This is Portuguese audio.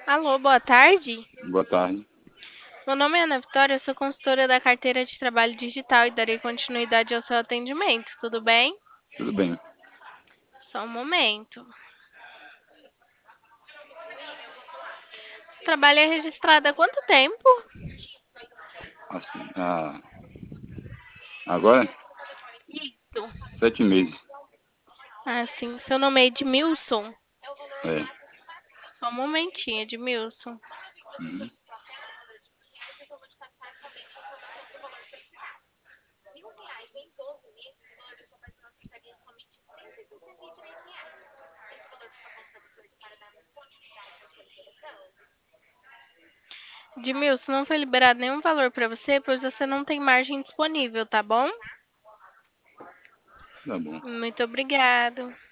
Alô, boa tarde. Boa tarde. Meu nome é Ana Vitória, eu sou consultora da carteira de trabalho digital e darei continuidade ao seu atendimento, tudo bem? Tudo bem. Só um momento. Esse trabalho é registrado há quanto tempo? Assim, agora, Isso. 7 meses. Ah, sim. Seu nome é Edmilson? É. Só um momentinho, Edmilson. Uhum. Edmilson, não foi liberado nenhum valor para você, pois você não tem margem disponível, tá bom? Tá bom. Muito obrigado.